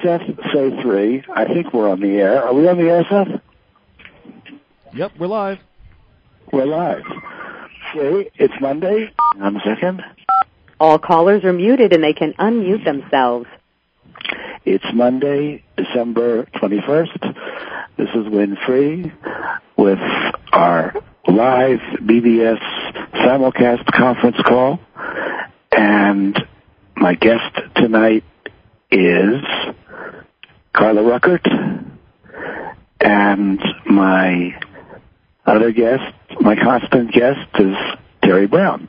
Seth, say 3. I think we're on the air. Are we on the air, Seth? Yep, we're live. We're live. See, it's Monday. Hang on a second. All callers are muted and they can unmute themselves. It's Monday, December 21st. This is Win Free with our live BBS simulcast conference call. And my guest tonight is Carla Ruckert. And my other guest, my constant guest, is Terry Brown.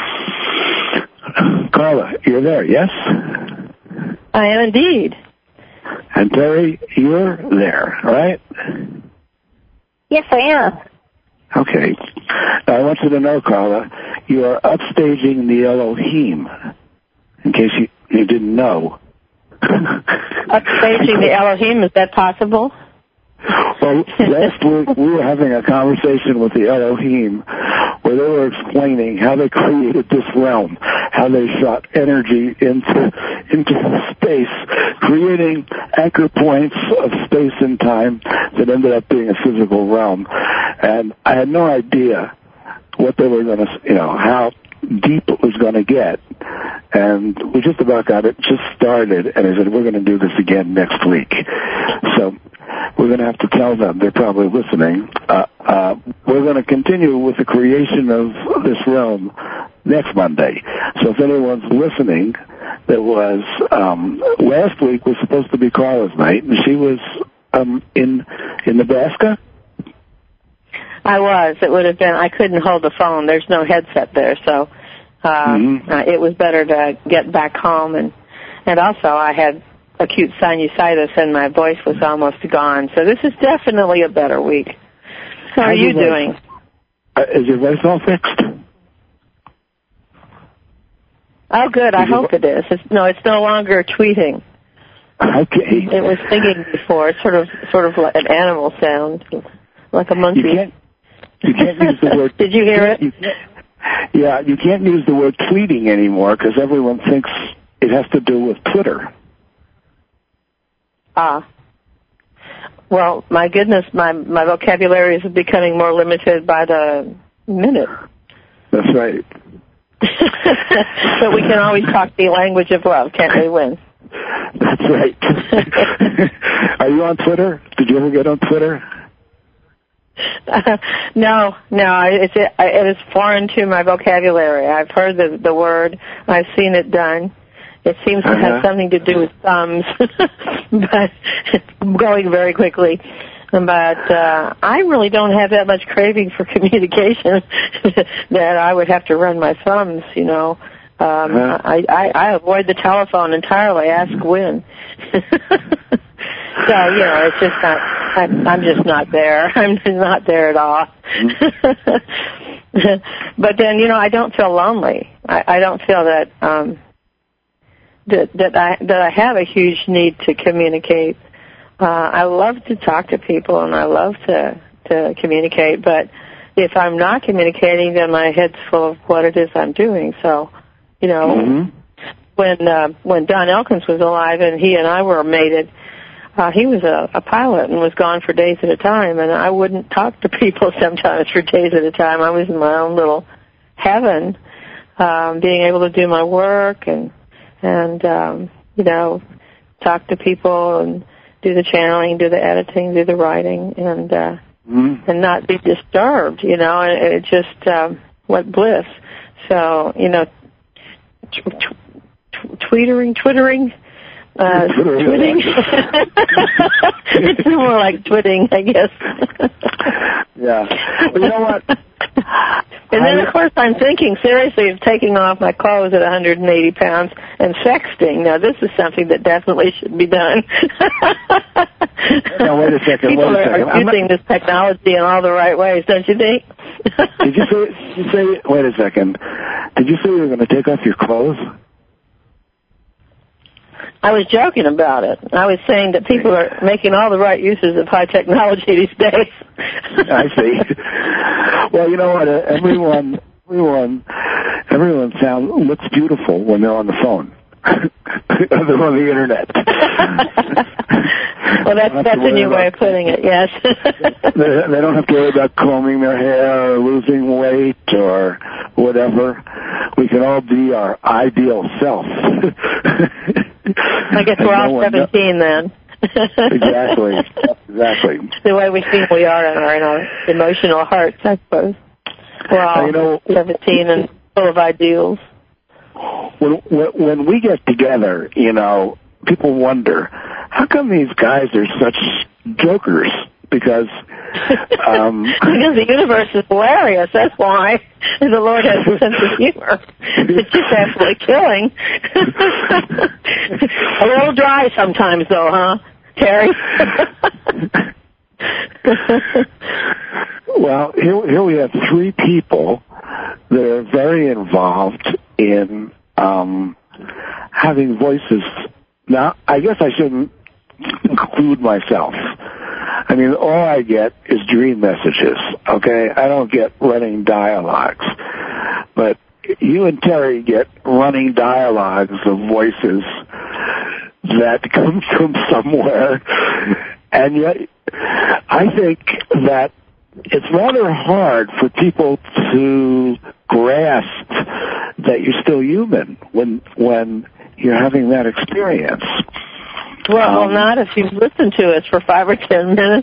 Carla, you're there, yes? I am indeed. And Terry, you're there, right? Yes, I am. Okay. Now, I want you to know, Carla, you are upstaging the Elohim, in case you didn't know. Upstaging the Elohim, is that possible? Well, last week we were having a conversation with the Elohim where they were explaining how they created this realm, how they shot energy into space, creating anchor points of space and time that ended up being a physical realm. And I had no idea what they were going to, how deep it was going to get. And we just about got it just started, and I said, we're going to do this again next week. So we're going to have to tell them, they're probably listening, we're going to continue with the creation of this realm next Monday. So if anyone's listening, that was, last week was supposed to be Carla's night, and she was in Nebraska? I was. It would have been, I couldn't hold the phone. There's no headset there, so it was better to get back home. And also I had acute sinusitis and my voice was almost gone. So this is definitely a better week. How are you doing? Is your voice all fixed? Oh, good. I hope it is. It's no longer tweeting. Okay. It was singing before. It's sort of like an animal sound, like a monkey. You can't use the word. Did you hear it? You can't use the word tweeting anymore because everyone thinks it has to do with Twitter. Well, my goodness, my vocabulary is becoming more limited by the minute. That's right. But we can always talk the language of love, can't we, Win? That's right. Are you on Twitter? Did you ever get on Twitter? No, it is foreign to my vocabulary. I've heard the word. I've seen it done. It seems to have something to do with thumbs, but going very quickly. But I really don't have that much craving for communication that I would have to run my thumbs, I avoid the telephone entirely. Ask Win. So, it's just not, I'm just not there. I'm not there at all. But then, I don't feel lonely. I don't feel that I have a huge need to communicate. I love to talk to people and I love to communicate, but if I'm not communicating, then my head's full of what it is I'm doing. So, when Don Elkins was alive and he and I were mated, he was a pilot and was gone for days at a time, and I wouldn't talk to people sometimes for days at a time. I was in my own little heaven, being able to do my work and talk to people and do the channeling, do the editing, do the writing, and not be disturbed, and it just, what bliss. So, twittering, twitting. It's more like twitting, I guess. Yeah. Well, you know what? And then, of course, I'm thinking seriously of taking off my clothes at 180 pounds and sexting. Now, this is something that definitely should be done. Now, wait a second. People are using this technology in all the right ways, don't you think? Did you say, wait a second, did you say you were going to take off your clothes? I was joking about it. I was saying that people are making all the right uses of high technology these days. I see. Well, you know what? Everyone looks beautiful when they're on the phone. They're on the internet. Well, that's a new way of putting it, yes. They don't have to worry about combing their hair or losing weight or whatever. We can all be our ideal self. I guess we're all 17 then. Exactly. The way we think we are in our emotional hearts, I suppose. We're all 17 and full of ideals. When we get together, people wonder, how come these guys are such jokers? Because the universe is hilarious, that's why. And the Lord has a sense of humor. It's just absolutely killing. A little dry sometimes, though, huh, Terry? Well, here we have three people that are very involved in having voices. Now, I guess I shouldn't include myself. I mean, all I get is dream messages, okay? I don't get running dialogues. But you and Terry get running dialogues of voices that come from somewhere. And yet, I think that it's rather hard for people to grasp that you're still human when you're having that experience. Well, not if you've listened to us for 5 or 10 minutes.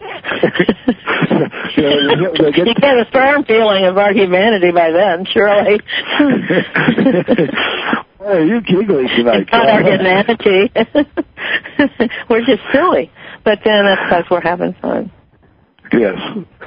You get a firm feeling of our humanity by then, surely. Hey, you're giggling tonight. It's not our humanity. We're just silly. But then that's because we're having fun. Yes.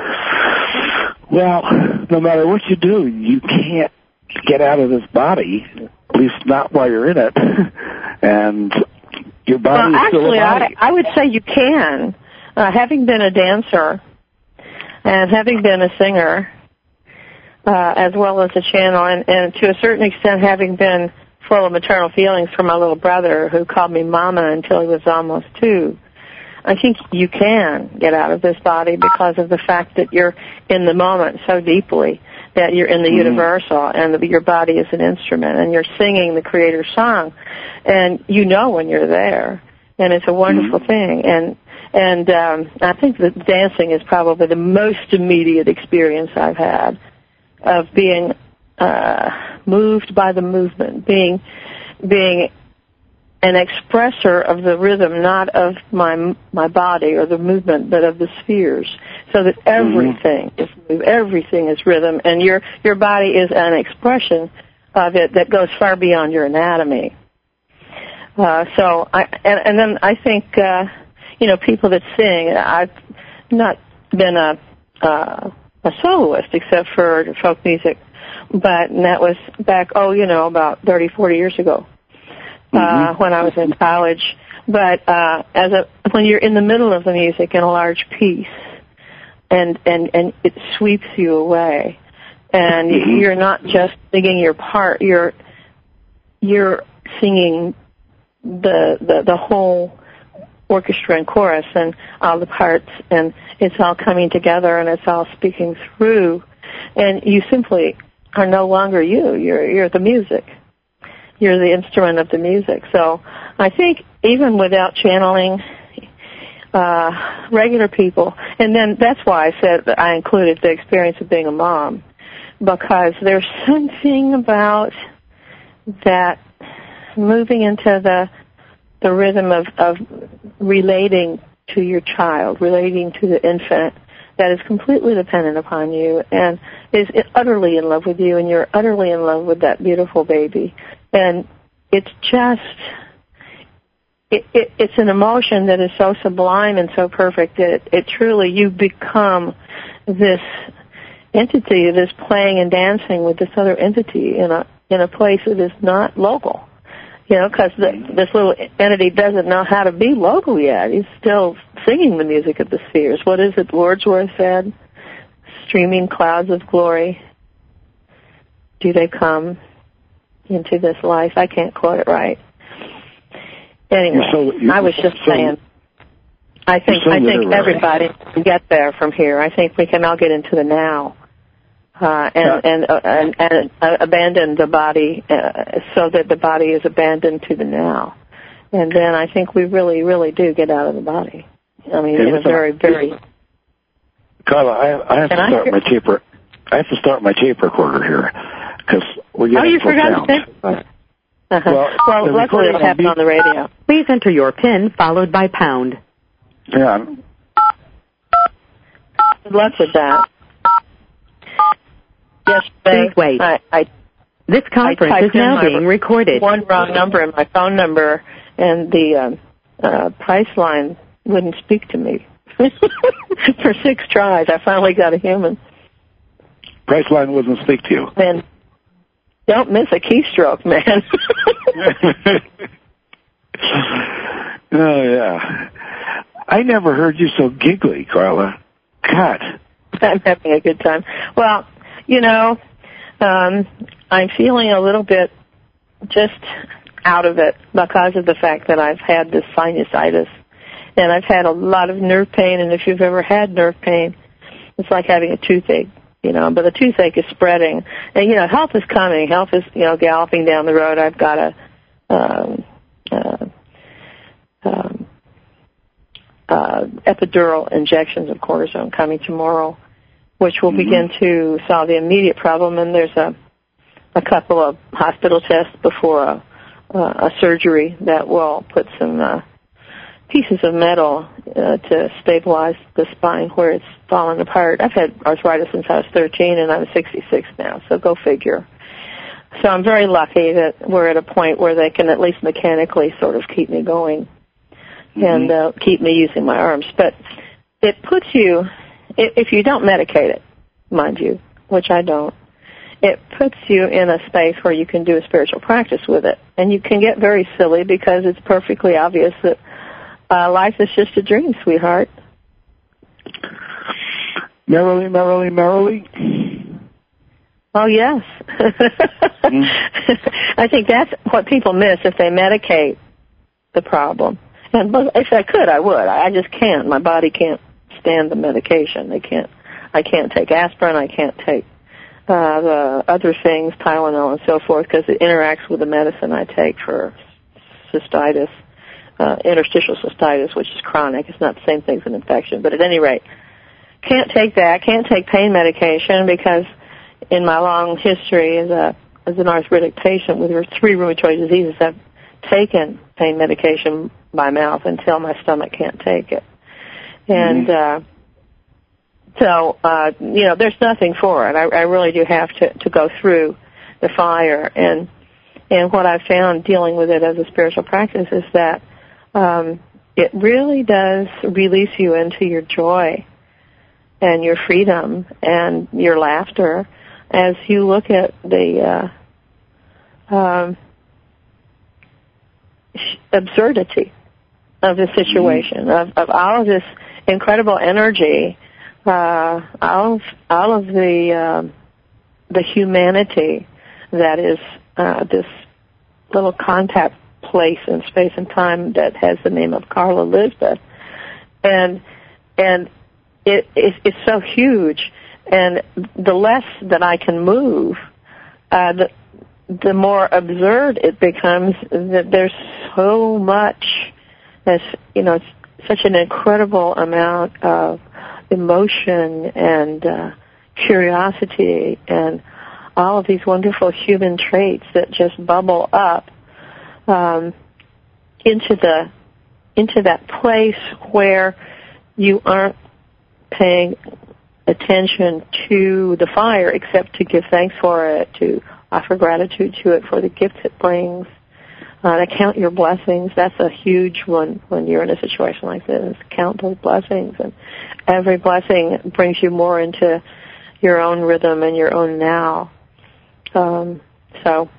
Well, no matter what you do, you can't get out of this body, at least not while you're in it. And your body is still a body. I would say you can. Having been a dancer and having been a singer, as well as a channel, and to a certain extent having been full of maternal feelings for my little brother who called me Mama until he was almost 2, I think you can get out of this body because of the fact that you're in the moment so deeply, that you're in the universal, and your body is an instrument, and you're singing the Creator's song, and you know when you're there, and it's a wonderful thing. And I think that dancing is probably the most immediate experience I've had of being moved by the movement, being an expressor of the rhythm, not of my body or the movement, but of the spheres, so that everything is move, everything is rhythm, and your body is an expression of it that goes far beyond your anatomy. And then I think people that sing. I've not been a soloist except for folk music, and that was back about 30, 40 years ago. When I was in college, but when you're in the middle of the music in a large piece, and it sweeps you away, and you're not just singing your part, you're singing the whole orchestra and chorus and all the parts, and it's all coming together and it's all speaking through, and you simply are no longer you're the music. You're the instrument of the music. So I think even without channeling regular people, and then that's why I said that I included the experience of being a mom, because there's something about that moving into the rhythm of relating to your child, relating to the infant that is completely dependent upon you and is utterly in love with you, and you're utterly in love with that beautiful baby. And it's just, it's an emotion that is so sublime and so perfect that it truly, you become this entity that is playing and dancing with this other entity in a place that is not local. Because this little entity doesn't know how to be local yet. He's still singing the music of the spheres. What is it Wordsworth said? Streaming clouds of glory, do they come into this life? I can't quote it right. Anyway, I was just saying, I think everybody can get there from here. I think we can all get into the now. and abandon the body so that the body is abandoned to the now. And then I think we really, really do get out of the body. I mean, in a very, very... Carla, I have to start my tape. I have to start my tape recorder here because we're getting you forgot the tape recorder. Well, luckily it happened on the radio. Please enter your PIN followed by pound. Yeah. Good luck with that. Yesterday, please wait. This conference is now being recorded. One wrong number in my phone number, and the price line wouldn't speak to me. For 6 tries, I finally got a human. Priceline wouldn't speak to you. Man, don't miss a keystroke, man. Oh, yeah. I never heard you so giggly, Carla. God. I'm having a good time. Well, I'm feeling a little bit just out of it because of the fact that I've had this sinusitis. And I've had a lot of nerve pain, and if you've ever had nerve pain, it's like having a toothache, but the toothache is spreading. And, health is coming. Health is, galloping down the road. I've got epidural injections of cortisone coming tomorrow, which will begin to solve the immediate problem. And there's a couple of hospital tests before a surgery that will put some pieces of metal to stabilize the spine where it's fallen apart. I've had arthritis since I was 13, and I'm 66 now, so go figure. So I'm very lucky that we're at a point where they can at least mechanically sort of keep me going and keep me using my arms. But it puts you, if you don't medicate it, mind you, which I don't, it puts you in a space where you can do a spiritual practice with it. And you can get very silly because it's perfectly obvious that life is just a dream, sweetheart. Merrily, merrily, merrily. Oh, yes. I think that's what people miss if they medicate the problem. And if I could, I would. I just can't. My body can't stand the medication. I can't take aspirin. I can't take the other things, Tylenol and so forth, because it interacts with the medicine I take for cystitis. Interstitial cystitis, which is chronic. It's not the same thing as an infection. But at any rate, can't take that. Can't take pain medication because in my long history as an arthritic patient with 3 rheumatoid diseases, I've taken pain medication by mouth until my stomach can't take it. And so, there's nothing for it. I really do have to go through the fire. And what I've found dealing with it as a spiritual practice is that it really does release you into your joy and your freedom and your laughter as you look at the absurdity of the situation, of all of this incredible energy, all of the humanity that is this little contact place in space and time that has the name of Carla Lisbeth, and it's so huge, and the less that I can move, the more absurd it becomes. That there's so much, it's such an incredible amount of emotion and curiosity and all of these wonderful human traits that just bubble up into that place where you aren't paying attention to the fire except to give thanks for it, to offer gratitude to it for the gifts it brings, to count your blessings. That's a huge one when you're in a situation like this. Count those blessings, and every blessing brings you more into your own rhythm and your own now. So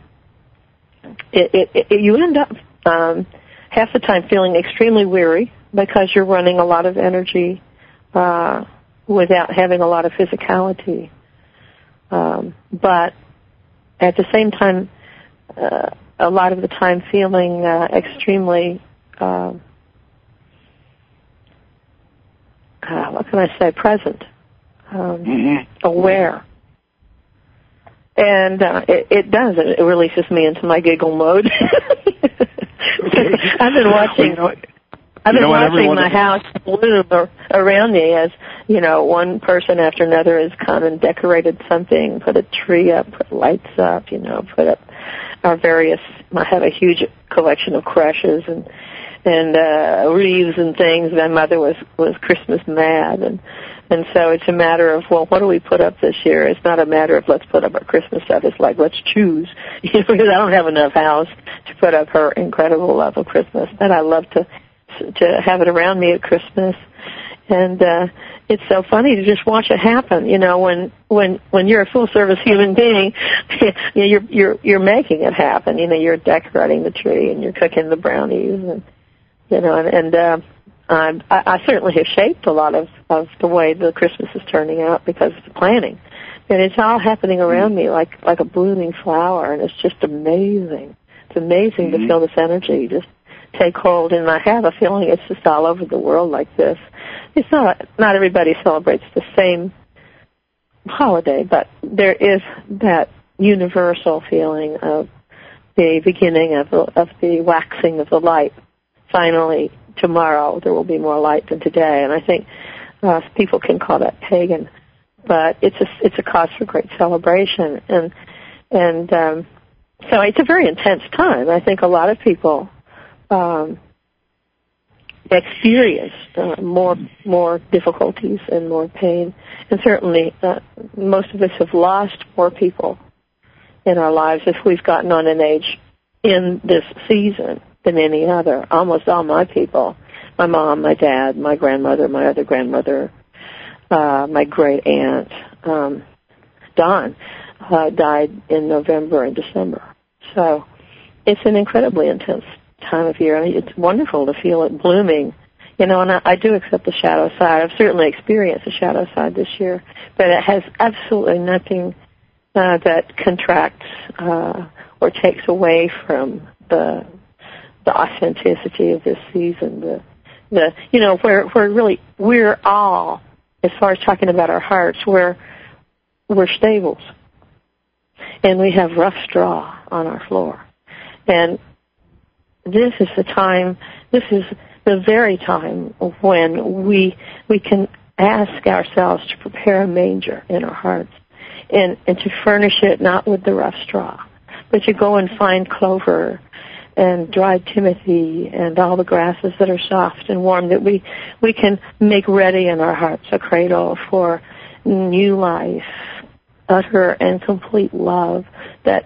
you end up half the time feeling extremely weary because you're running a lot of energy without having a lot of physicality. But at the same time, a lot of the time feeling extremely, what can I say, present, aware And it does. It releases me into my giggle mode. I've been watching. I've been watching my house bloom around me as, one person after another has come and decorated something, put a tree up, put lights up, put up our various, I have a huge collection of creches and wreaths and things. My mother was Christmas mad, and so it's a matter of, well, what do we put up this year? It's not a matter of let's put up our Christmas stuff. It's like, let's choose, because I don't have enough house to put up her incredible love of Christmas, but I love to have it around me at Christmas. And it's so funny to just watch it happen. When you're a full service human being, you're making it happen. You're decorating the tree and you're cooking the brownies, and I certainly have shaped a lot of the way the Christmas is turning out because of the planning. And it's all happening around me like a blooming flower, and it's just amazing. It's amazing to feel this energy just take hold, and I have a feeling it's just all over the world like this. It's not everybody celebrates the same holiday, but there is that universal feeling of the beginning of the waxing of the light. Finally, tomorrow there will be more light than today, and I think people can call that pagan, but it's a cause for great celebration, and so it's a very intense time. I think a lot of people experience more difficulties and more pain, and certainly most of us have lost more people in our lives if we've gotten on in age in this season than any other. Almost all my people, my mom, my dad, my grandmother, my other grandmother, my great aunt, Dawn, died in November and December. So it's an incredibly intense time of year. I mean, it's wonderful to feel it blooming, and I do accept the shadow side. I've certainly experienced the shadow side this year, but it has absolutely nothing that contracts or takes away from the authenticity of this season. Where really we're all, as far as talking about our hearts, we're stables, and we have rough straw on our floor, and this is the very time when we can ask ourselves to prepare a manger in our hearts and to furnish it not with the rough straw, but to go and find clover and dried timothy and all the grasses that are soft and warm, that we can make ready in our hearts a cradle for new life, utter and complete love, that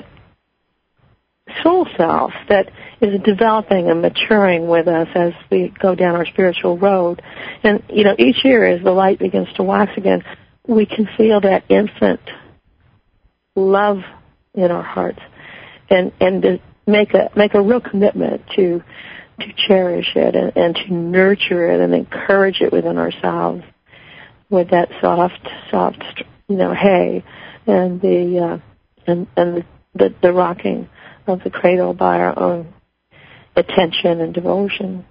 soul self that is developing and maturing with us as we go down our spiritual road. And, each year as the light begins to wax again, we can feel that infant love in our hearts and to make a real commitment to cherish it and to nurture it and encourage it within ourselves with that soft, hay and the rocking of the cradle by our own attention and devotion.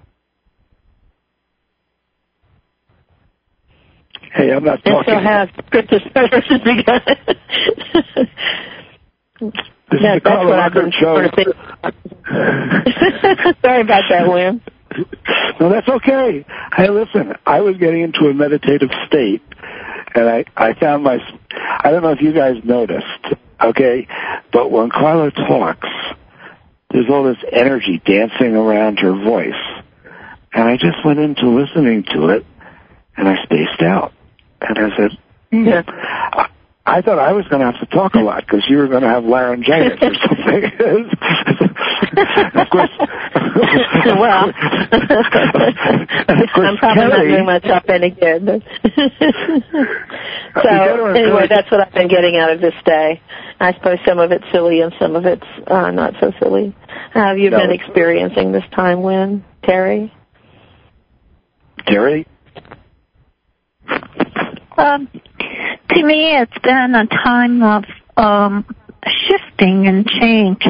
Hey, I'm not talking. And so has Christmas services begun. That's what I've been sort of thinking. Sorry about that, William. No, that's okay. Hey, listen, I was getting into a meditative state, and I found I don't know if you guys noticed, okay, but when Carla talks, there's all this energy dancing around her voice. And I just went into listening to it, and I spaced out. And I said, I thought I was going to have to talk a lot because you were going to have laryngitis or something. Of course. Well, I'm probably not doing myself any good. But so anyway, that's what I've been getting out of this day. I suppose some of it's silly and some of it's not so silly. How have you been experiencing this time, Wynn? Terry? Terry? To me, it's been a time of shifting and change.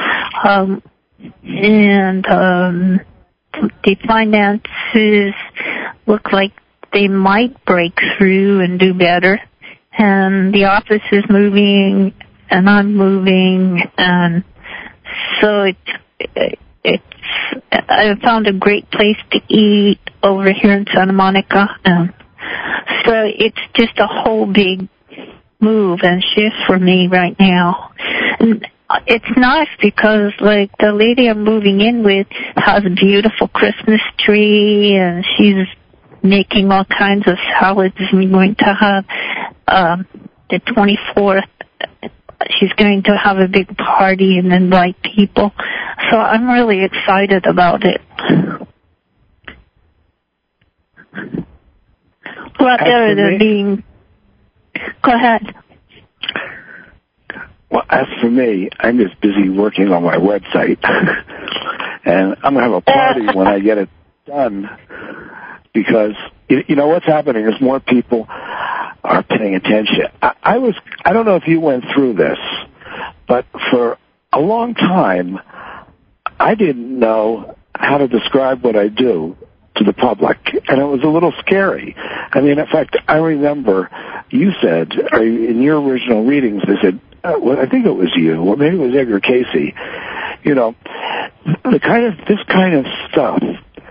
And the finances look like they might break through and do better. And the office is moving and I'm moving, and so I found a great place to eat over here in Santa Monica, and so it's just a whole big move and shift for me right now. And it's nice because, like, the lady I'm moving in with has a beautiful Christmas tree, and she's making all kinds of salads, and we're going to have the 24th. She's going to have a big party and invite people. So I'm really excited about it. Rather than being... Go ahead. Well, as for me, I'm just busy working on my website. And I'm going to have a party when I get it done. Because, you know, what's happening is more people are paying attention. I don't know if you went through this, but for a long time, I didn't know how to describe what I do to the public, and it was a little scary. I mean, in fact, I remember you said, in your original readings, they said, well, I think it was you, or maybe it was Edgar Casey, you know, this kind of stuff,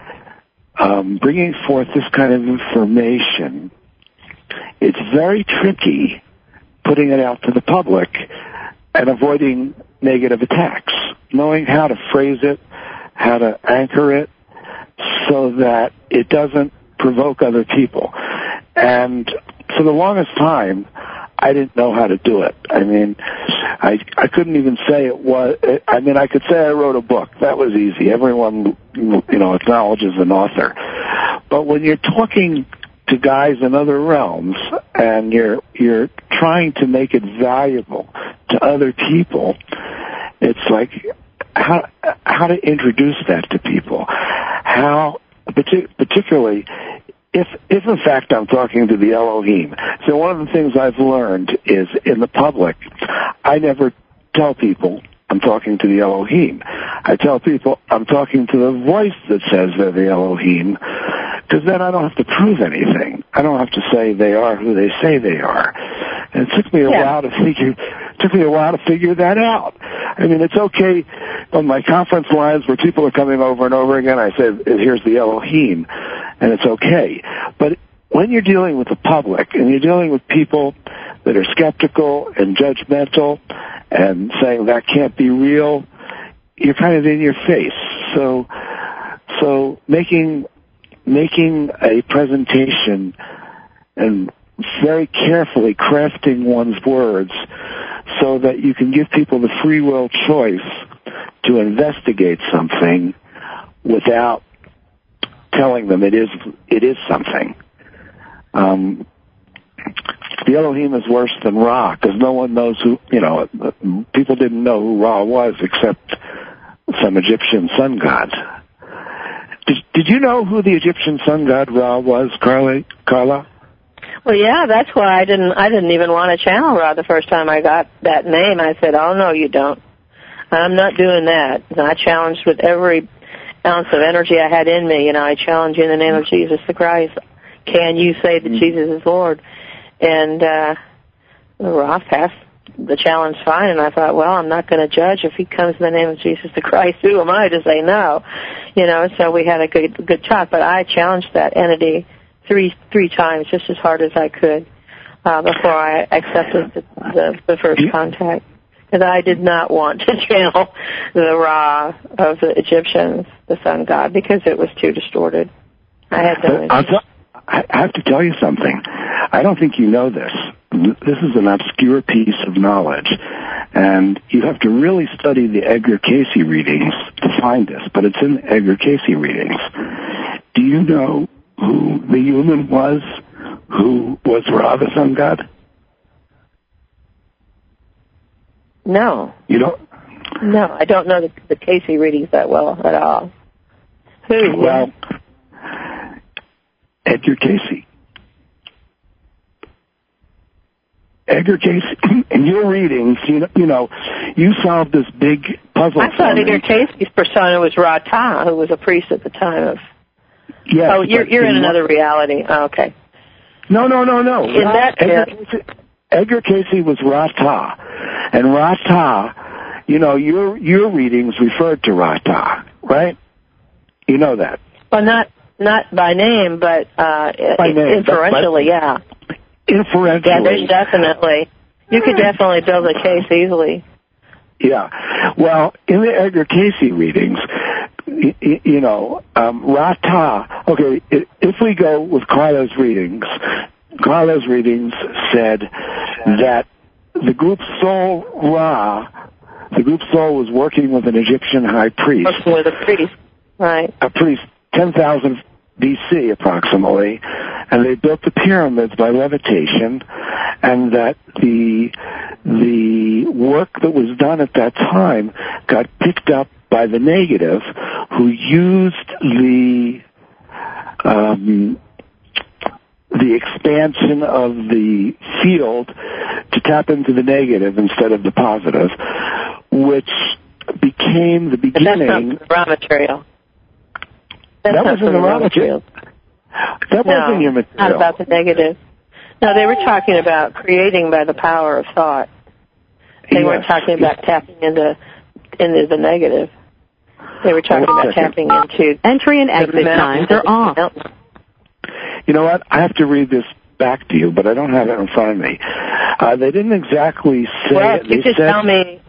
bringing forth this kind of information, it's very tricky putting it out to the public and avoiding negative attacks, knowing how to phrase it, how to anchor it, so that it doesn't provoke other people. And for the longest time, I didn't know how to do it. I mean, I couldn't even say it was, I mean, I could say I wrote a book. That was easy. Everyone, you know, acknowledges an author. But when you're talking to guys in other realms and you're trying to make it valuable to other people, it's like how to introduce that to people. How, particularly if in fact I'm talking to the Elohim. So one of the things I've learned is in the public, I never tell people I'm talking to the Elohim. I tell people I'm talking to the voice that says they're the Elohim, because then I don't have to prove anything. I don't have to say they are who they say they are. And it took me a while to figure that out. I mean, it's okay on my conference lines where people are coming over and over again, I say, here's the Elohim, and it's okay. But when you're dealing with the public and you're dealing with people that are skeptical and judgmental and saying that can't be real, you're kind of in your face. So making a presentation and very carefully crafting one's words so that you can give people the free will choice to investigate something without telling them it is something. The Elohim is worse than Ra, because no one knows who, you know, people didn't know who Ra was except some Egyptian sun god. Did you know who the Egyptian sun god Ra was, Carla? Well, yeah, that's why I didn't even want to channel Ra the first time I got that name. I said, oh, no, you don't. I'm not doing that. And I challenged with every ounce of energy I had in me. You know, I challenge you in the name of Jesus the Christ. Can you say that Jesus is Lord? And Ra passed the challenge fine, and I thought, well, I'm not going to judge if he comes in the name of Jesus the Christ. Who am I to say no? You know, so we had a good talk. But I challenged that entity three times, just as hard as I could, before I accepted the first contact. Because I did not want to channel the Ra of the Egyptians, the sun god, because it was too distorted. I had no interest. I have to tell you something. I don't think you know this. This is an obscure piece of knowledge, and you have to really study the Edgar Casey readings to find this, but it's in the Edgar Casey readings. Do you know who the human was who was Ra, the sun god? No. You don't? No, I don't know the Casey readings that well at all. Who? Well, Edgar Casey. Edgar Casey, in your readings, you know, you solved this big puzzle. I thought Edgar Casey's persona was Ra-Ta, who was a priest at the time of... Yes, oh, you're in another reality. Oh, okay. No. In that Edgar Casey was Ra-Ta. And Ra-Ta, your readings referred to Ra-Ta, right? You know that. Well, not by name, but by name, inferentially, yeah. Inferentially. Yeah, there's definitely. You could definitely build a case easily. Yeah. Well, in the Edgar Casey readings, Ra-Ta, okay, if we go with Carla's readings said that the group soul Ra, the group soul was working with an Egyptian high priest. Working with a priest, right. A priest, 10,000 BC approximately, and they built the pyramids by levitation, and that the work that was done at that time got picked up by the negative, who used the expansion of the field to tap into the negative instead of the positive, which became the beginning. But that's not the raw material. That wasn't the raw material. That wasn't your material. Not about the negative. No, they were talking about creating by the power of thought. They weren't talking about tapping into the negative. They were talking about tapping into entry and exit times are off. You know what? I have to read this back to you, but I don't have it in front of me. They didn't exactly say. Well, if you could tell me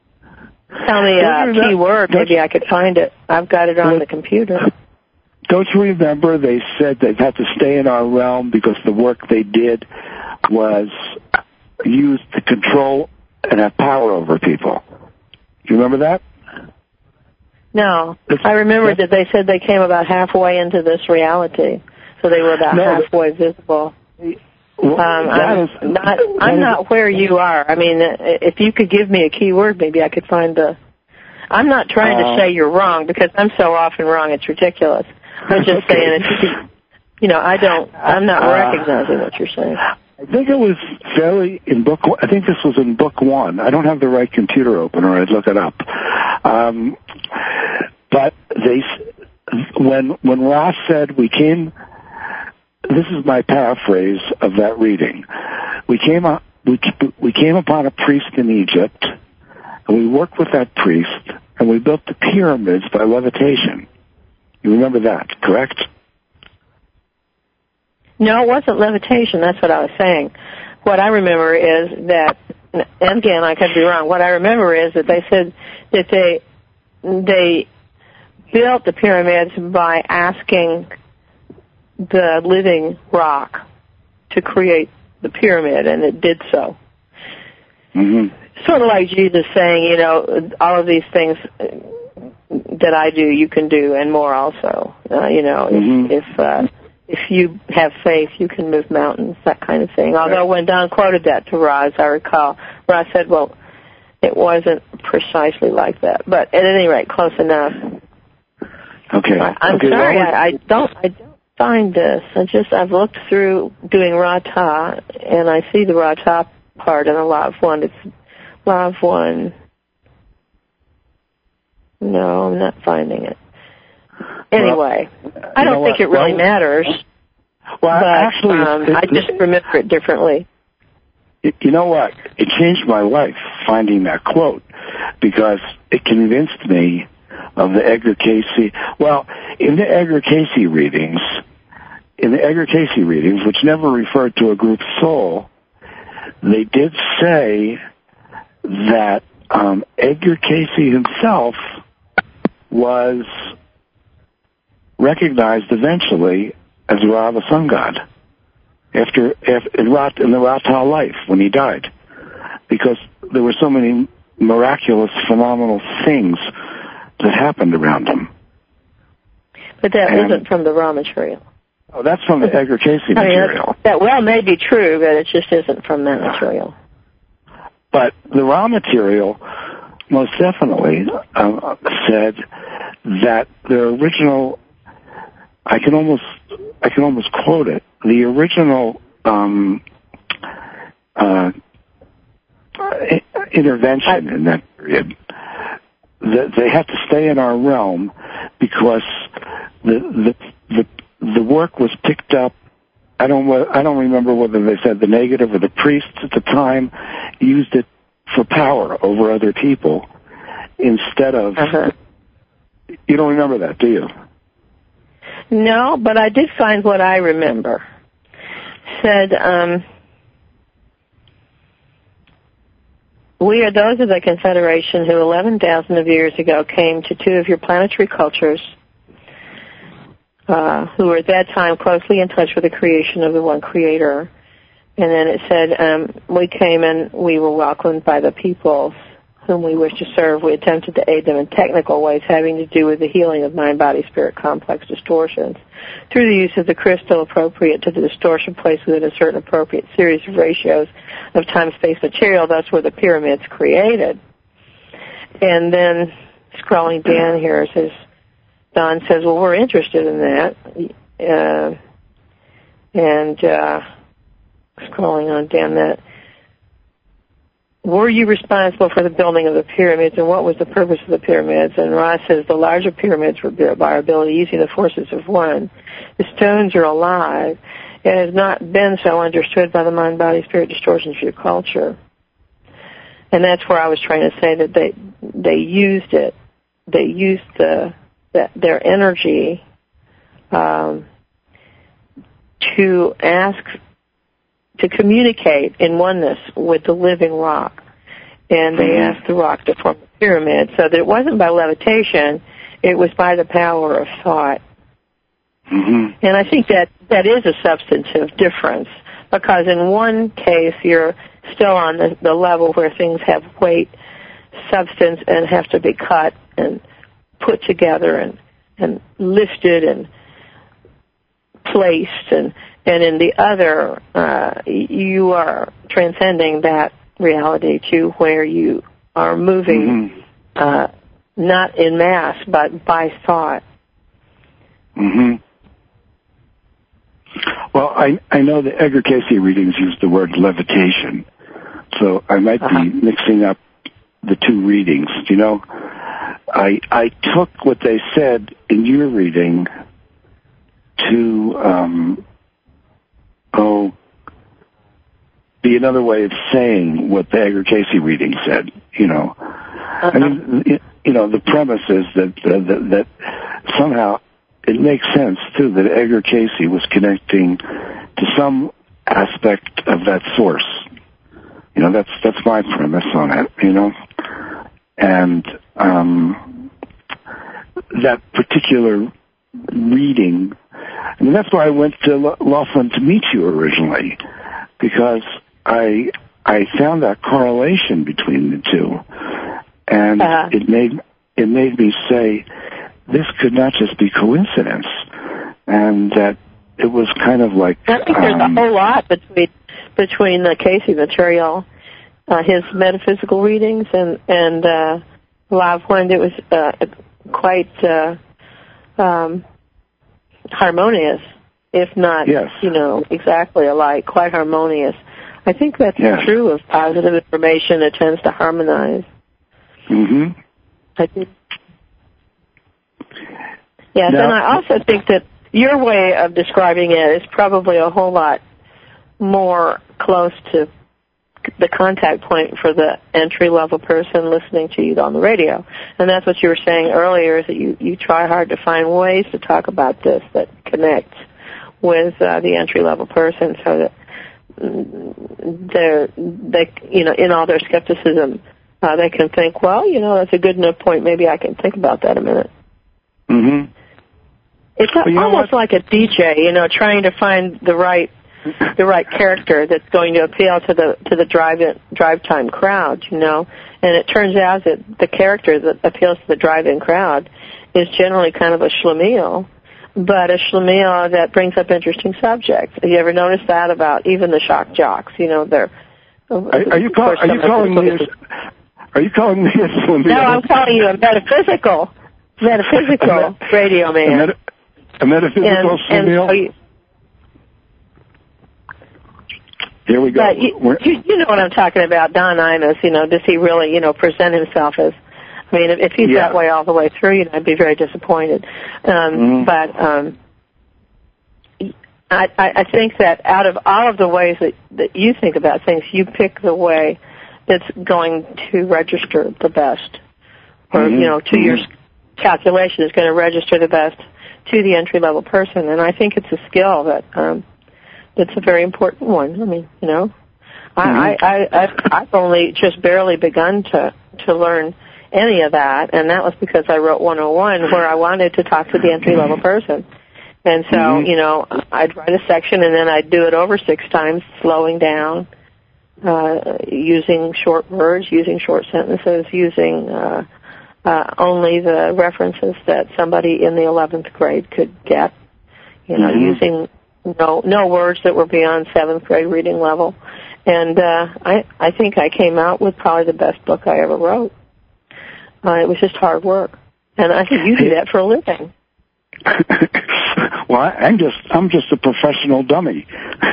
a key word, maybe I could find it. I've got it on the computer. Don't you remember they said they've had to stay in our realm because the work they did was used to control and have power over people? Do you remember that? No. I remember that they said they came about halfway into this reality, so they were about halfway visible. Well, I'm not where you are. I mean, if you could give me a key word, maybe I could find the... I'm not trying to say you're wrong, because I'm so often wrong, it's ridiculous. I'm just saying, I'm not recognizing what you're saying. I think it was fairly in book. I think this was in book 1. I don't have the right computer open, or I'd look it up. But when Ross said we came, this is my paraphrase of that reading. We came upon a priest in Egypt, and we worked with that priest, and we built the pyramids by levitation. You remember that, correct? No, it wasn't levitation. That's what I was saying. What I remember is that, and again, I could be wrong. What I remember is that they said that they built the pyramids by asking the living rock to create the pyramid, and it did so. Mm-hmm. Sort of like Jesus saying, all of these things that I do, you can do, and more also. If you have faith, you can move mountains, that kind of thing. Although when Don quoted that to Ra, as I recall, Ra said, well, it wasn't precisely like that. But at any rate, close enough. Okay. I'm sorry, I don't find this. I've looked through doing Ra-Ta, and I see the Ra-Ta part in the Law of One. It's Law of One. No, I'm not finding it. Anyway, I don't think it really matters. Well, but, actually, I just remember it differently. You know what? It changed my life finding that quote, because it convinced me of the Edgar Casey. Well, in the Edgar Casey readings, which never referred to a group soul, they did say that Edgar Casey himself was recognized eventually as Ra, the sun god, in the Ra-Ta life when he died, because there were so many miraculous, phenomenal things that happened around him. But that isn't from the raw material. Oh, that's from the Edgar Casey material. That may be true, but it just isn't from that material. But the raw material most definitely said that the original, I can almost quote it, the original intervention in that period, that they had to stay in our realm because the work was picked up. I don't remember whether they said the negative or the priests at the time used it for power over other people instead of... You don't remember that, do you? No, but I did find what I remember. Said, we are those of the Confederation who 11,000 of years ago came to two of your planetary cultures who were at that time closely in touch with the creation of the one Creator. And then it said, we came and we were welcomed by the peoples whom we wish to serve. We attempted to aid them in technical ways having to do with the healing of mind-body-spirit complex distortions through the use of the crystal appropriate to the distortion placed within a certain appropriate series of ratios of time-space material. That's where the pyramid's created. And then scrolling down here, it says, Don says, well, we're interested in that. Scrolling on down that, were you responsible for the building of the pyramids, and what was the purpose of the pyramids? And Ra says the larger pyramids were built by our ability using the forces of one. The stones are alive. It has not been so understood by the mind-body-spirit distortions of your culture. And that's where I was trying to say that they used it. They used their energy to communicate in oneness with the living rock. And they asked the rock to form a pyramid, so that it wasn't by levitation, it was by the power of thought. And I think that is a substantive difference, because in one case you're still on the level where things have weight, substance, and have to be cut and put together and lifted and placed, and in the other, you are transcending that reality to where you are moving, not in mass, but by thought. Well, I know the Edgar Casey readings use the word levitation, so I might be mixing up the two readings. You know, I took what they said in your reading to be another way of saying what the Edgar Casey reading said, you know. I mean, you know, the premise is that somehow it makes sense, too, that Edgar Casey was connecting to some aspect of that source. You know, that's my premise on it, you know. And that particular reading, I mean, that's why I went to Laughlin to meet you originally, because I found that correlation between the two, and it made me say this could not just be coincidence, and that it was kind of like I think there's a whole lot between the Casey material, his metaphysical readings, and Laughlin. It was quite harmonious, if not, you know, exactly alike, quite harmonious. I think that's true of positive information. It tends to harmonize. I think. Yes, and I also think that your way of describing it is probably a whole lot more close to the contact point for the entry-level person listening to you on the radio. And that's what you were saying earlier, is that you try hard to find ways to talk about this that connects with the entry-level person, so that they, you know, in all their skepticism, they can think, well, you know, that's a good enough point. Maybe I can think about that a minute. It's almost like a DJ, you know, trying to find the right character that's going to appeal to the drive time crowd, you know. And it turns out that the character that appeals to the drive-in crowd is generally kind of a schlemiel, but a schlemiel that brings up interesting subjects. Have you ever noticed that about even the shock jocks? You know, they're. Are you calling me a schlemiel? No, I'm calling you a metaphysical radio man. A metaphysical schlemiel? Here we go. But you know what I'm talking about, Don Imus. You know, does he really, you know, present himself as? I mean, if he's that way all the way through, you know, I'd be very disappointed. But I think that out of all of the ways that you think about things, you pick the way it's going to register the best, or to your calculation is going to register the best to the entry-level person. And I think it's a skill that's a very important one. I mean, I've only just barely begun to learn any of that, and that was because I wrote 101, where I wanted to talk to the entry-level person. And so, I'd write a section, and then I'd do it over 6 times, slowing down, using short words, using short sentences, using only the references that somebody in the 11th grade could get, using no words that were beyond 7th grade reading level. And I think I came out with probably the best book I ever wrote. It was just hard work. And I think you do that for a living. Well, I'm just a professional dummy.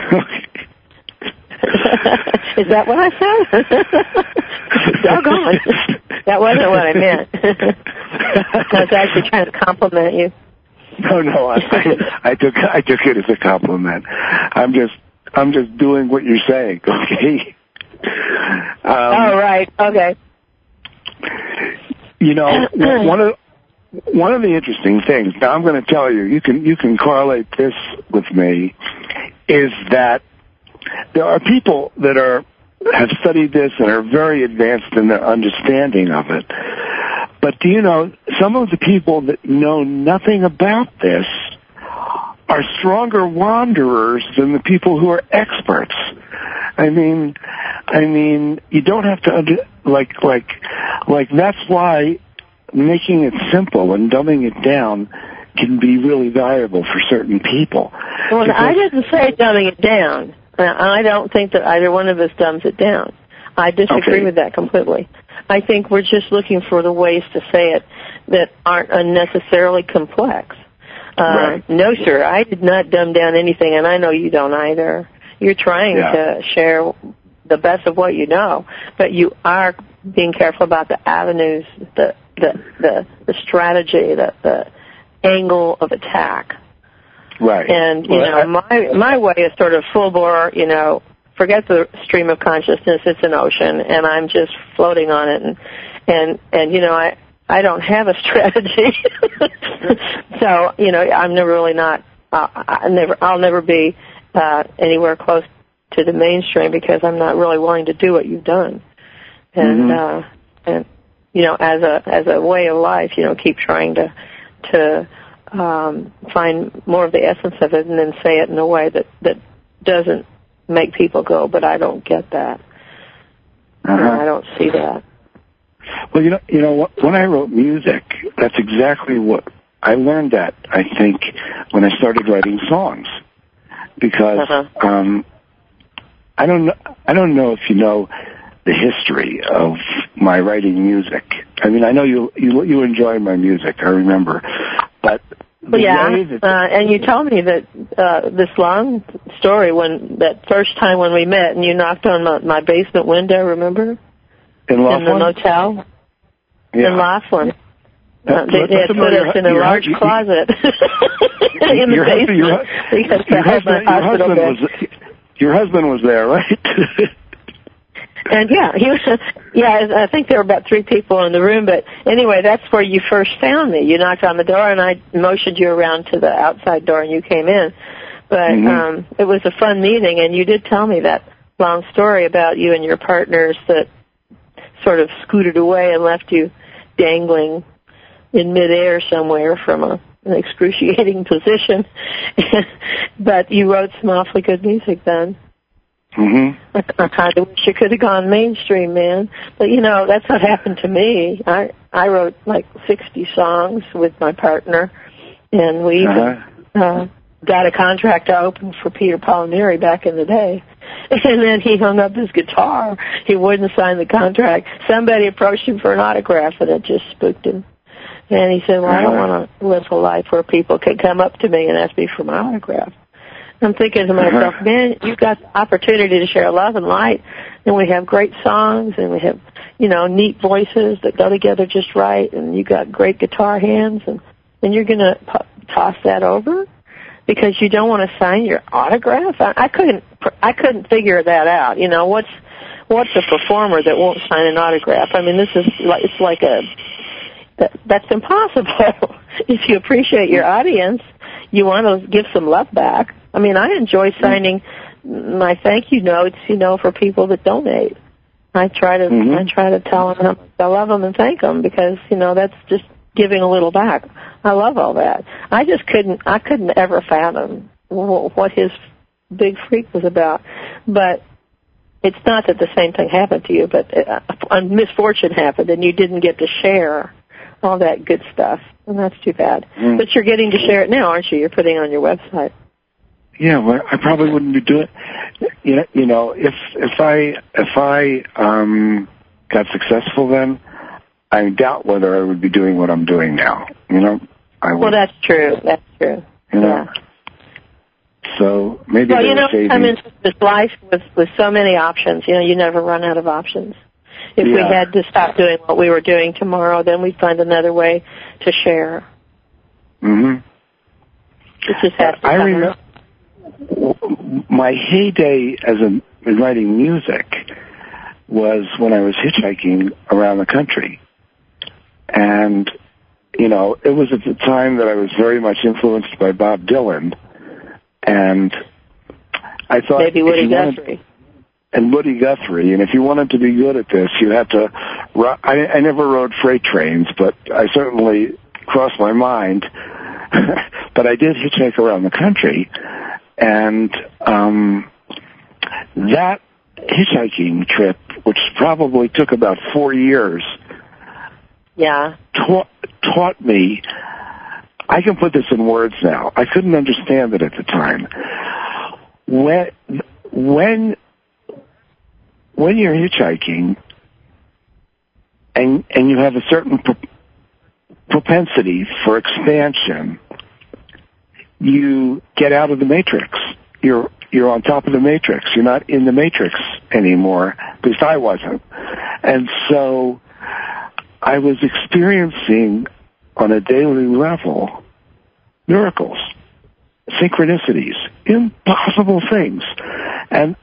Is that what I said? Doggone. That wasn't what I meant. I was actually trying to compliment you. No, I took it as a compliment. I'm just doing what you're saying, okay? Right, okay. One of the interesting things, now I'm going to tell you, you can correlate this with me, is that there are people that have studied this and are very advanced in their understanding of it. But do you know, some of the people that know nothing about this are stronger wanderers than the people who are experts. I mean, you don't have to like that's why making it simple and dumbing it down can be really valuable for certain people. Well, I didn't say dumbing it down. I don't think that either one of us dumbs it down. I disagree with that completely. I think we're just looking for the ways to say it that aren't unnecessarily complex. Right. No, sir, I did not dumb down anything, and I know you don't either. You're trying to share the best of what you know, but you are being careful about the avenues, the strategy, the angle of attack. Right. And, my way is sort of full bore, forget the stream of consciousness, it's an ocean, and I'm just floating on it, and I don't have a strategy. So, I'm never really not, I'll never be anywhere close to the mainstream because I'm not really willing to do what you've done. And, as a way of life, keep trying to find more of the essence of it and then say it in a way that doesn't make people go, but I don't get that. I don't see that. Well, when I wrote music, that's exactly what I learned that, I think, when I started writing songs. Because I don't know if you know the history of my writing music. I mean, I know you enjoy my music, I remember. But and you told me that this long story that first time when we met and you knocked on my basement window, remember? In Laughlin? In the motel? Yeah. In Laughlin. They had put us in a large closet in the basement because I had my hospital bed. Your husband was there, right? And he was. I think there were about 3 people in the room. But anyway, that's where you first found me. You knocked on the door, and I motioned you around to the outside door, and you came in. But it was a fun meeting, and you did tell me that long story about you and your partners that sort of scooted away and left you dangling in midair somewhere from an excruciating position. But you wrote some awfully good music then. I kind of wish you could have gone mainstream, man. But, that's what happened to me. I wrote like 60 songs with my partner, and we got a contract to open for Peter Paul and Mary back in the day. And then he hung up his guitar. He wouldn't sign the contract. Somebody approached him for an autograph, and it just spooked him. And he said, well, I don't want to live a life where people can come up to me and ask me for my autograph. I'm thinking to myself, man, you've got the opportunity to share love and light, and we have great songs, and we have, neat voices that go together just right, and you got great guitar hands, and you're going to toss that over because you don't want to sign your autograph? I couldn't figure that out. what's a performer that won't sign an autograph? I mean, it's like that's impossible. If you appreciate your audience, you want to give some love back. I mean, I enjoy signing my thank you notes, for people that donate. I try to tell them how much I love them and thank them because, that's just giving a little back. I love all that. I couldn't ever fathom what his big freak was about. But it's not that the same thing happened to you, but a misfortune happened and you didn't get to share all that good stuff. And that's too bad. But you're getting to share it now, aren't you? You're putting it on your website. Yeah, well, I probably wouldn't be doing it. If I got successful then, I doubt whether I would be doing what I'm doing now. I would. Well, that's true. That's true. Yeah. So maybe. Well, I'm in this life with so many options. You never run out of options. If we had to stop doing what we were doing tomorrow, then we'd find another way to share. Mm-hmm. It just has to I remember my heyday in writing music was when I was hitchhiking around the country. And, it was at the time that I was very much influenced by Bob Dylan. And I thought... Maybe Woody Guthrie. And Woody Guthrie. And if you wanted to be good at this, you had to... I never rode freight trains, but I certainly crossed my mind. But I did hitchhike around the country. And that hitchhiking trip, which probably took about 4 years... Yeah. Taught me, I can put this in words now. I couldn't understand it at the time. When you're hitchhiking and you have a certain propensity for expansion, you get out of the matrix. You're on top of the matrix. You're not in the matrix anymore. At least I wasn't. And so I was experiencing on a daily level miracles, synchronicities, impossible things. And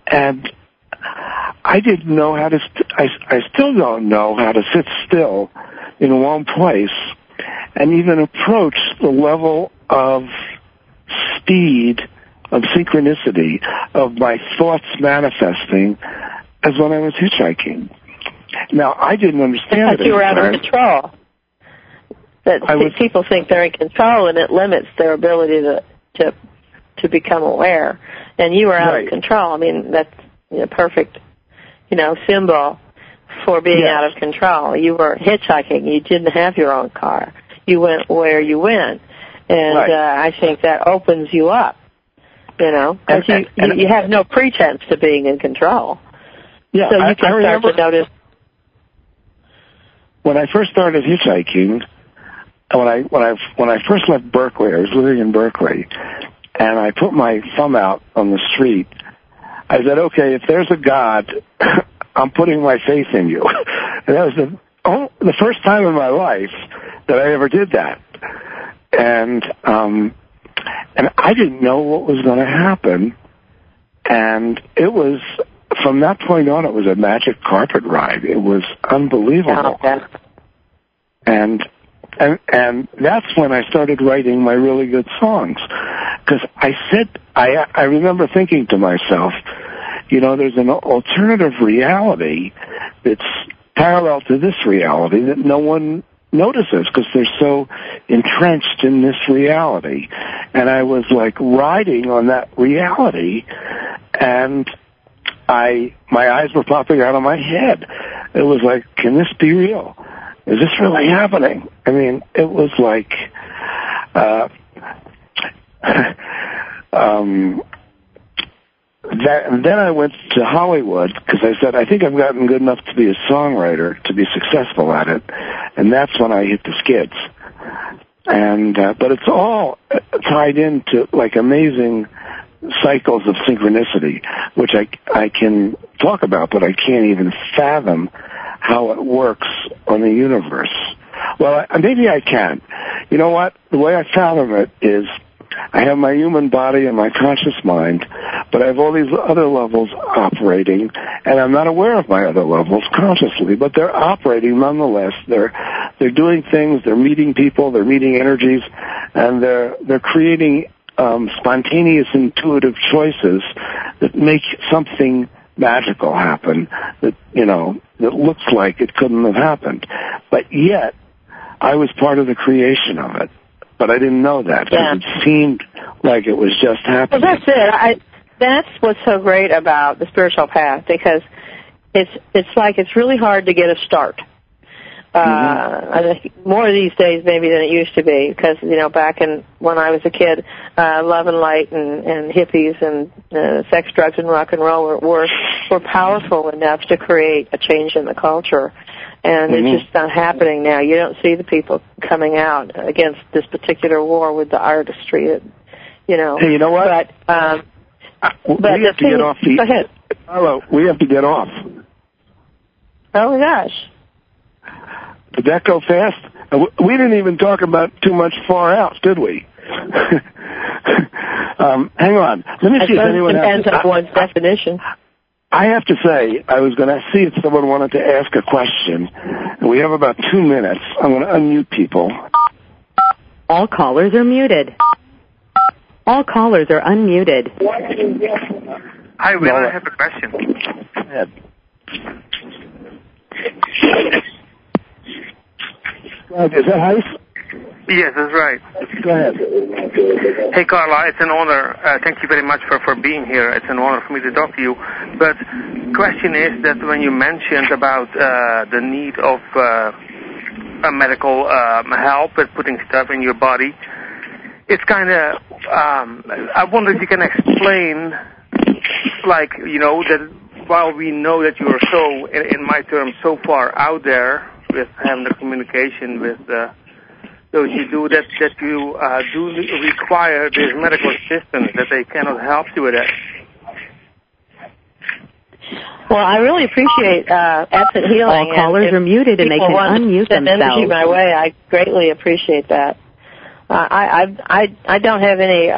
I didn't know how to, I still don't know how to sit still in one place and even approach the level of speed, of synchronicity, of my thoughts manifesting as when I was hitchhiking. Now, I didn't understand it. You were out of control. People think they're in control, and it limits their ability to become aware. And you were out of control. I mean, that's a perfect, symbol for being out of control. You were hitchhiking. You didn't have your own car. You went where you went. And I think that opens you up, because you have no pretense to being in control. Yeah, so you can start to notice. When I first started hitchhiking, when I first left Berkeley, I was living in Berkeley, and I put my thumb out on the street. I said, okay, if there's a God, I'm putting my faith in you. And that was the first time in my life that I ever did that. And I didn't know what was going to happen. And it was, from that point on, it was a magic carpet ride. It was unbelievable. And that's when I started writing my really good songs. Because I remember thinking to myself, there's an alternative reality that's parallel to this reality that no one notices because they're so entrenched in this reality. And I was like riding on that reality, and my eyes were popping out of my head. It was like, can this be real? Is this really happening? I mean, it was like, and then I went to Hollywood because I said, I think I've gotten good enough to be a songwriter to be successful at it. And that's when I hit the skids. And, but it's all tied into like amazing cycles of synchronicity, which I can talk about, but I can't even fathom how it works on the universe. Well, maybe I can. You know what? The way I fathom it is I have my human body and my conscious mind, but I have all these other levels operating, and I'm not aware of my other levels consciously, but they're operating nonetheless. They're doing things, they're meeting people, they're meeting energies, and they're creating spontaneous, intuitive choices that make something magical happen that looks like it couldn't have happened. But yet, I was part of the creation of it. But I didn't know that because it seemed like it was just happening. Well, that's it. That's what's so great about the spiritual path, because it's like it's really hard to get a start. I think more these days maybe than it used to be, because back when I was a kid, love and light and hippies and sex, drugs, and rock and roll were powerful enough to create a change in the culture. And it's just not happening now. You don't see the people coming out against this particular war with the artistry. Hey, you know what? But we have to get off the... Go ahead. Hello, we have to get off. Oh, my gosh. Did that go fast? We didn't even talk about too much far out, did we? Hang on. Let me see if anyone depends on one's definition. I have to say, I was going to see if someone wanted to ask a question. We have about 2 minutes. I'm going to unmute people. All callers are muted. All callers are unmuted. Hi, Will. I have a question. Go ahead. Is that Heis? Yes, that's right. Go ahead. Hey, Carla, it's an honor. Thank you very much for being here. It's an honor for me to talk to you. But question is that when you mentioned about the need of medical help with putting stuff in your body, it's kind of, I wonder if you can explain, that while we know that you are so, in my terms, so far out there with having the communication with those you do, that you do require this medical assistance, that they cannot help you with that. Well, I really appreciate Essence Healing. All callers are muted and they can unmute themselves. Energy my way. I greatly appreciate that. I don't have any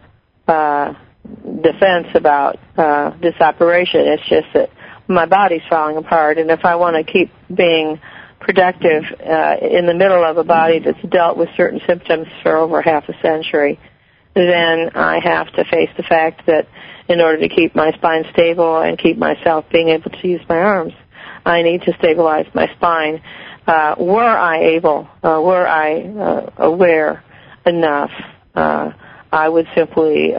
defense about this operation. It's just that my body's falling apart, and if I want to keep being productive in the middle of a body that's dealt with certain symptoms for over half a century, then I have to face the fact that in order to keep my spine stable and keep myself being able to use my arms, I need to stabilize my spine. Were I aware enough, I would simply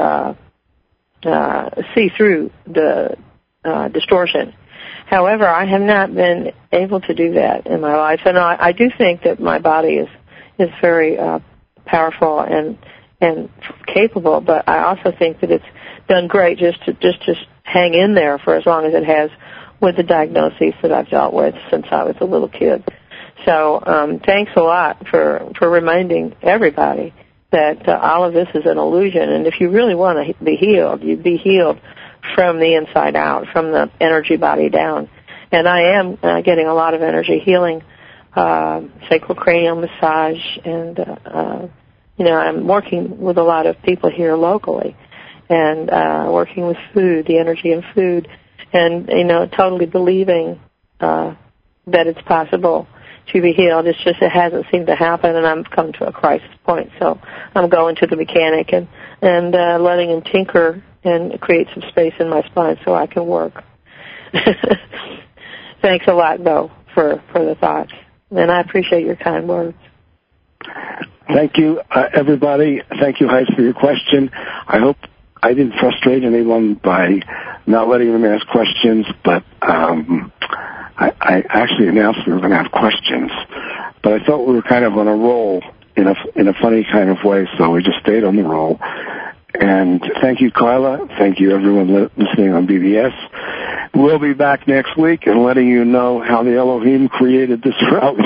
see through the distortion. However, I have not been able to do that in my life, and I do think that my body is very powerful and capable. But I also think that it's done great just to hang in there for as long as it has with the diagnoses that I've dealt with since I was a little kid. So thanks a lot for reminding everybody that all of this is an illusion, and if you really want to be healed, you'd be healed from the inside out, from the energy body down. And I am getting a lot of energy healing, sacrocranial massage, and I'm working with a lot of people here locally, and working with food, the energy in food, and totally believing that it's possible to be healed. It's just it hasn't seemed to happen, and I'm come to a crisis point. So I'm going to the mechanic and letting him tinker and create some space in my spine so I can work. Thanks a lot, though, for the thoughts. And I appreciate your kind words. Thank you, everybody. Thank you, Heis, for your question. I hope I didn't frustrate anyone by not letting them ask questions, but I actually announced we were going to have questions. But I thought we were kind of on a roll in a funny kind of way, so we just stayed on the roll. And thank you, Carla. Thank you, everyone listening on BBS. We'll be back next week and letting you know how the Elohim created this realm.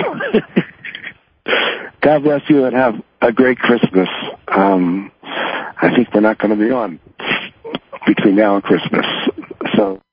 God bless you and have a great Christmas. I think we're not going to be on between now and Christmas. So.